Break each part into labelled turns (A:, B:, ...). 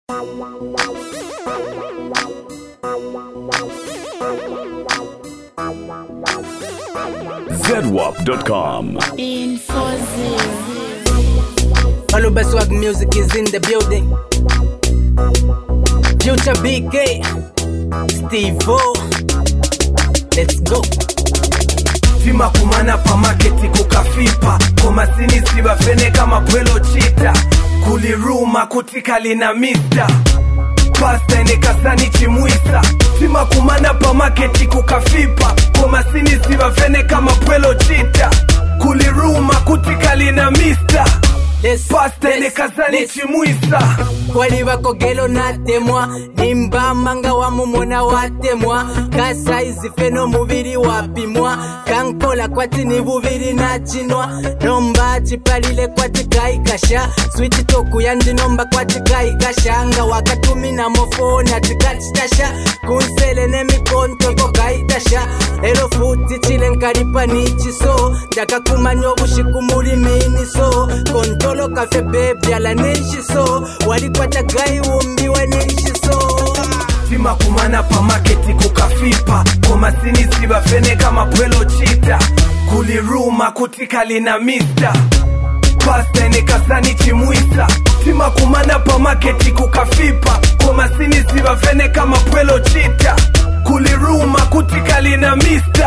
A: ZWAP.com.
B: Aluba Swag Music is in the building. Future BK, Steve-O. Let's go.
C: Tima kumana pa marketi kukafipa Koma sini siba fene kama pwelo chita Kuliruma kutika lina mista Pasta ene kasani chimuisa Tima kumana pa marketi kukafipa Koma sini siba fene kama pwelo chita Kuliruma kutika lina mista Pasta ene kasani chimuisa
B: Kwali bako gelo natemwa Nimba manga wa mumona watemwa Kasa izi feno mubiri wapimwa Kankola kwati ni bubiri na chinwa Nomba chipalile kwati kaikasha Switch toku yandi nomba kwati kaikasha Nga wakatumi na mofoni atikachitasha Kunsele ne mikonto ko kaitasha Elo futi chile nkaripa nichiso Jaka kumanyo bushiku muri miniso Kontolo kafe baby ala nishiso Wali kwa tagai umbiwe nishiso
C: Tima kumana pa marketi kukafipa Koma sini siba fene kama pwelo chita Kuliruma kutika lina mista Pasta ene kasani chimuisa Tima kumana pa marketi kukafipa Koma sini siba fene kama pwelo chita Kuliruma kutika lina mista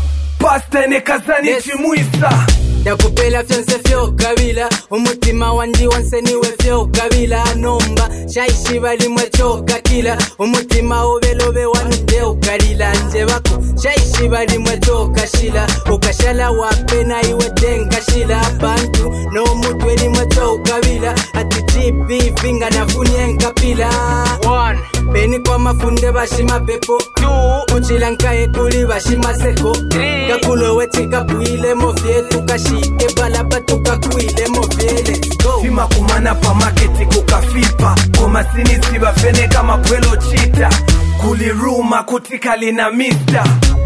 C: Pasta ene kasani chimuisa
B: Dakupela fianse fyo kabila Umutima wandi wanse niwe fyo kabila Nomba shaishi bali mwechoka kila Umutima ubelobe wanude ukarila Nje bako shaishi bali mwechoka shila Ukashala wapena iwe denga shila Bantu no mutwe ni mwechoka kabila Ati jibi finga na funye nkapila 1 Beni kwa mafunde bashima pepo 2 Uchila nkae kuli bashima seko 3 Kakulo wechika puile mofye tukashike balaba tukakuile mofye let's go
C: Tima kumana pa marketi kukafipa Koma sini siba fene kama pwelo chita Kuliruma kutika lina mista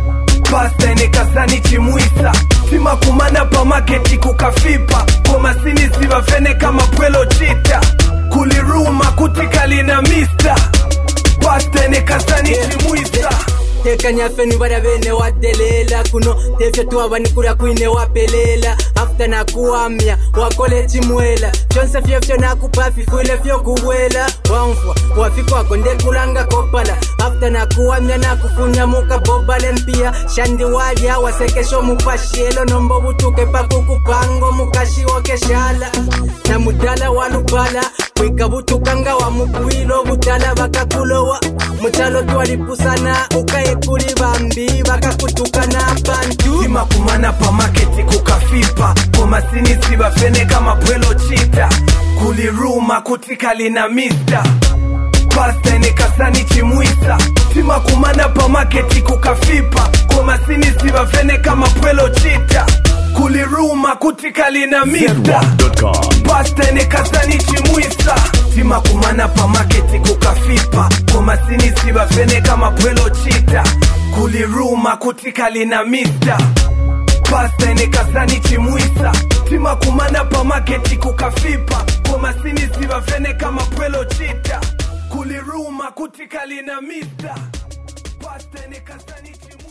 C: Pasta ene kasani chimuisa Tima kumana pa marketi kukafipa Koma sini siba fene kama pwelo chita Kuliruma kutika lina mista Pasta ene kasani chimuisa
B: Teka nyafe ni bada bene watelela Kuno tefya tuwa banikura kuine wapelela After na kuamia wakole chimwela Chonse fyo fyo na kupafi fuile fyo kuwela Wamfwa wafiko wakonde kulanga kopala After na kuamia na kufunya muka bobalen pia Shandi walia wasekesho mupashielo Nombo butuke pakukupango mukashi wakeshala Na mudala walupala Wika butukanga wa mukuilo butala bakakulowa Muchalo tuwalipusana ukaye kuli bambi bakakutukana bantu
C: Tima kumana pa marketi kukafipa Koma sini siba fene kama pwelo chita Kuliruma kutika lina mista Pasta ene kasani chimuisa Tima kumana pa marketi kukafipa Koma sini siba fene kama pwelo chita Kuliruma kutika lina mista
A: ZWAP.com.
C: Pasta ene kasani chimuisa Tima kumana pa marketi kukafipa Koma sini siba fene kama pwelo chita Kuliruma kutika lina mista Pasta ene kasani chimuisa Tima kumana pa marketi kukafipa Koma sini siba fene kama pwelo chita Kuliruma kutika lina mista Pasta ene kasani chimuisa